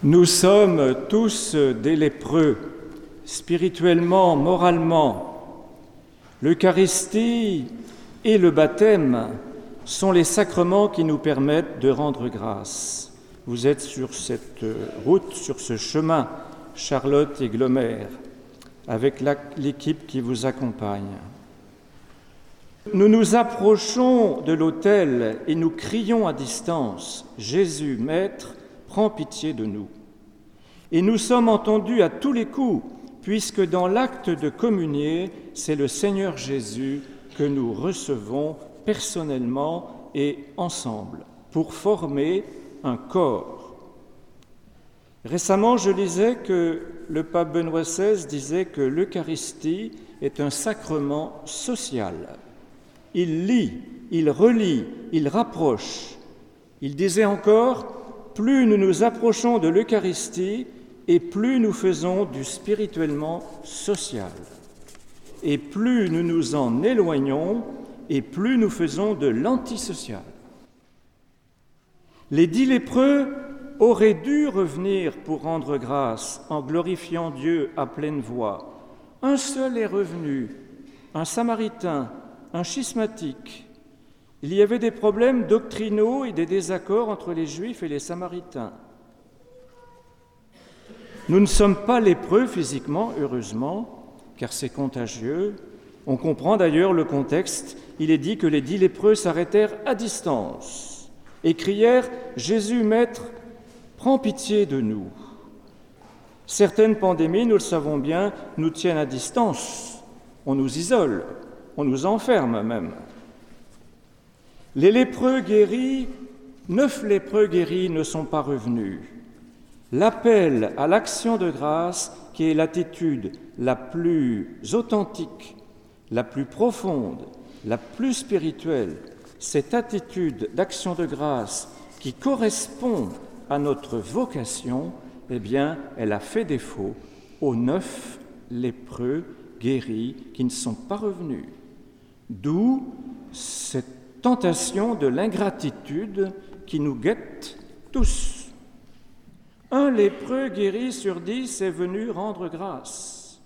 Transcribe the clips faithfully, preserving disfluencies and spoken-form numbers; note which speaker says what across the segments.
Speaker 1: Nous sommes tous des lépreux, spirituellement, moralement. L'Eucharistie et le baptême sont les sacrements qui nous permettent de rendre grâce. Vous êtes sur cette route, sur ce chemin, Charlotte et Glomère, avec la, l'équipe qui vous accompagne. Nous nous approchons de l'autel et nous crions à distance « Jésus, Maître, prends pitié de nous ». Et nous sommes entendus à tous les coups, puisque dans l'acte de communier, c'est le Seigneur Jésus que nous recevons personnellement et ensemble, pour former un corps. Récemment, je lisais que le pape Benoît seize disait que l'Eucharistie est un sacrement social. Il lie, il relie, il rapproche. Il disait encore, plus nous nous approchons de l'Eucharistie et plus nous faisons du spirituellement social. Et plus nous nous en éloignons et plus nous faisons de l'antisocial. Les dix lépreux auraient dû revenir pour rendre grâce en glorifiant Dieu à pleine voix. Un seul est revenu, un Samaritain, un schismatique. Il y avait des problèmes doctrinaux et des désaccords entre les Juifs et les Samaritains. Nous ne sommes pas lépreux physiquement, heureusement, car c'est contagieux. On comprend d'ailleurs le contexte. Il est dit que les dix lépreux s'arrêtèrent à distance et crièrent « Jésus, Maître, prends pitié de nous ». Certaines pandémies, nous le savons bien, nous tiennent à distance. On nous isole, on nous enferme même. Les lépreux guéris, neuf lépreux guéris ne sont pas revenus. L'appel à l'action de grâce, qui est l'attitude la plus authentique, la plus profonde, la plus spirituelle, cette attitude d'action de grâce qui correspond à notre vocation, eh bien, elle a fait défaut aux neuf lépreux guéris qui ne sont pas revenus. D'où cette tentation de l'ingratitude qui nous guette tous. Un lépreux guéri sur dix est venu rendre grâce.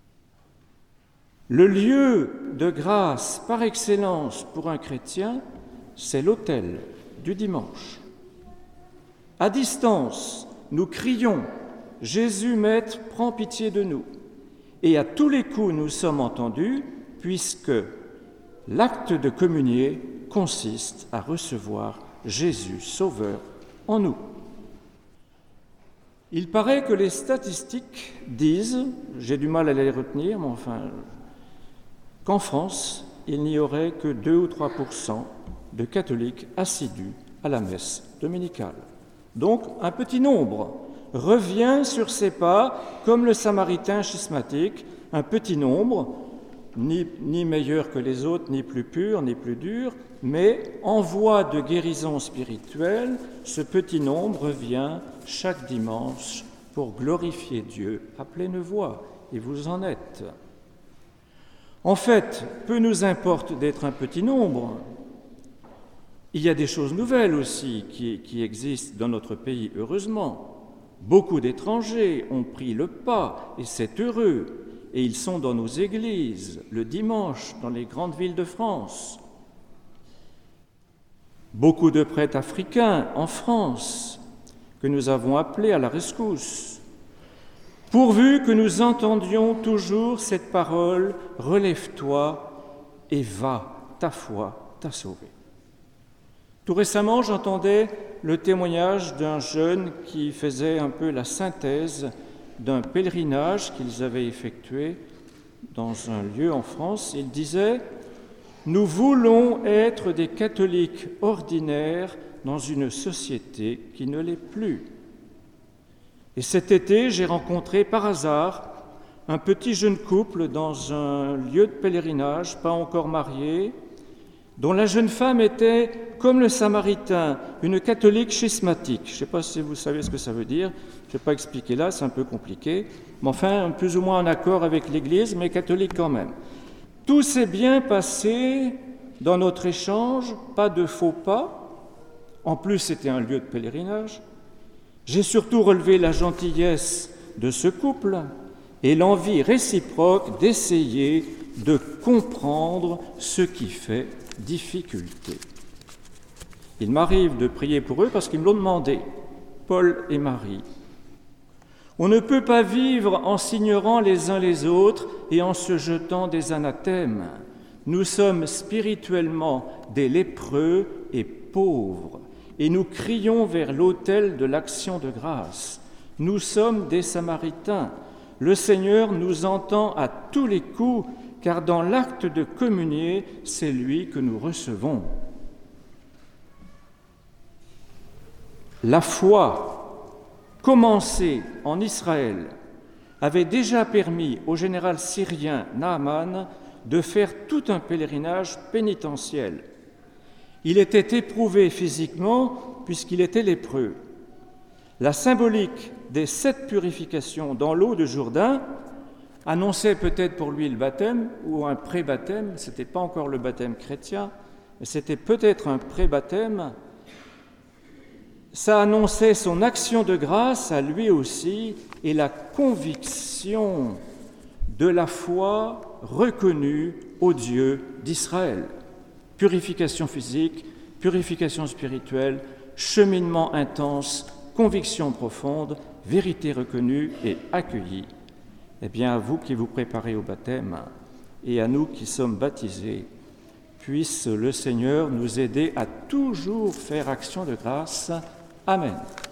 Speaker 1: Le lieu de grâce par excellence pour un chrétien, c'est l'autel du dimanche. À distance, nous crions « Jésus, Maître, prends pitié de nous ». Et à tous les coups, nous sommes entendus, puisque l'acte de communier consiste à recevoir Jésus, Sauveur, en nous. Il paraît que les statistiques disent, j'ai du mal à les retenir, mais enfin, qu'en France, il n'y aurait que deux ou trois pour cent de catholiques assidus à la messe dominicale. Donc, un petit nombre revient sur ses pas, comme le Samaritain schismatique, un petit nombre, ni, ni meilleur que les autres, ni plus pur, ni plus dur, mais en voie de guérison spirituelle, ce petit nombre revient chaque dimanche pour glorifier Dieu à pleine voix, et vous en êtes. En fait, peu nous importe d'être un petit nombre. Il y a des choses nouvelles aussi qui, qui existent dans notre pays, heureusement. Beaucoup d'étrangers ont pris le pas, et c'est heureux, et ils sont dans nos églises, le dimanche, dans les grandes villes de France. Beaucoup de prêtres africains en France, que nous avons appelés à la rescousse, pourvu que nous entendions toujours cette parole « Relève-toi et va, ta foi t'a sauvé ». Tout récemment, j'entendais le témoignage d'un jeune qui faisait un peu la synthèse d'un pèlerinage qu'ils avaient effectué dans un lieu en France. Il disait « Nous voulons être des catholiques ordinaires dans une société qui ne l'est plus. » Et cet été, j'ai rencontré par hasard un petit jeune couple dans un lieu de pèlerinage, pas encore marié, dont la jeune femme était, comme le Samaritain, une catholique schismatique. Je ne sais pas si vous savez ce que ça veut dire, je ne vais pas expliquer là, c'est un peu compliqué, mais enfin, plus ou moins en accord avec l'Église, mais catholique quand même. Tout s'est bien passé dans notre échange, pas de faux pas. En plus, c'était un lieu de pèlerinage. J'ai surtout relevé la gentillesse de ce couple et l'envie réciproque d'essayer de comprendre ce qui fait difficulté. Il m'arrive de prier pour eux parce qu'ils me l'ont demandé, Paul et Marie. On ne peut pas vivre en s'ignorant les uns les autres et en se jetant des anathèmes. Nous sommes spirituellement des lépreux et pauvres, et nous crions vers l'autel de l'action de grâce. Nous sommes des Samaritains. Le Seigneur nous entend à tous les coups, car dans l'acte de communier, c'est lui que nous recevons. La foi, commencée en Israël, avait déjà permis au général syrien Naaman de faire tout un pèlerinage pénitentiel. Il était éprouvé physiquement puisqu'il était lépreux. La symbolique des sept purifications dans l'eau de Jourdain annonçait peut-être pour lui le baptême ou un pré-baptême. Ce n'était pas encore le baptême chrétien, mais c'était peut-être un pré-baptême. Ça annonçait son action de grâce à lui aussi et la conviction de la foi reconnue au Dieu d'Israël. Purification physique, purification spirituelle, cheminement intense, conviction profonde, vérité reconnue et accueillie. Eh bien, à vous qui vous préparez au baptême et à nous qui sommes baptisés, puisse le Seigneur nous aider à toujours faire action de grâce. Amen.